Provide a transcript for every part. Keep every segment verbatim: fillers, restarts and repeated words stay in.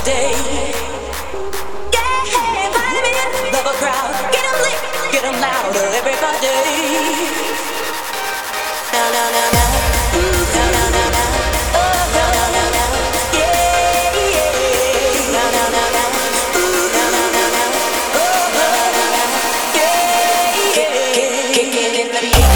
day. Yeah, vitamin, love a crowd. Get 'em lit, get 'em louder, everybody. Now, now, now, now. Ooh, now, now, now, now. Oh, now, now, now, now. Yeah, yeah. Now, now, now, now. Ooh, now, now, now, now. Oh, now, now, now, now. Yeah, yeah. Kick it in the beat.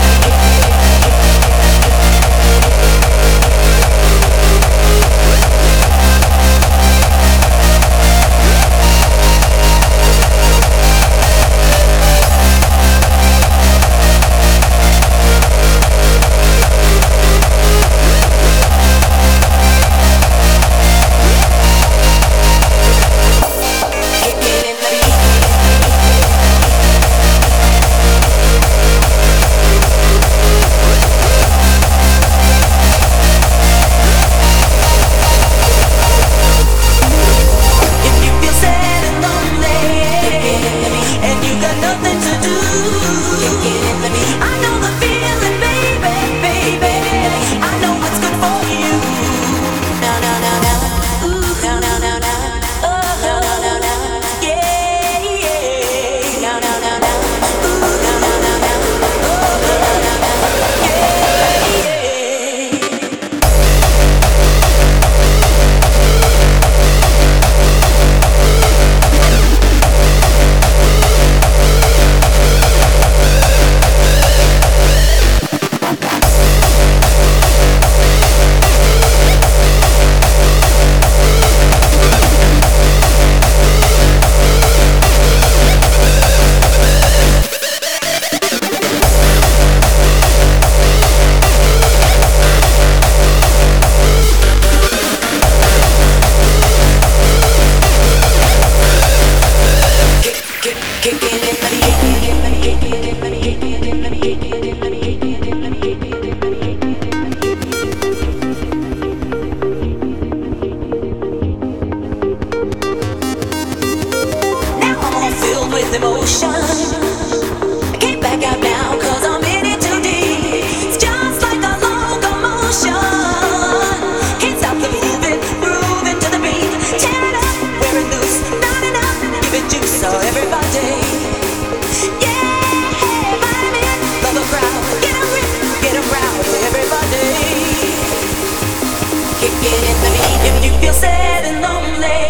If you feel sad and lonely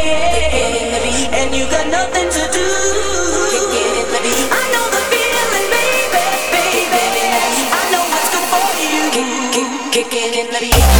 and you got nothing to do, I know the feeling, baby, baby. I know what's good for you. Kick, kick, kicking in the beat.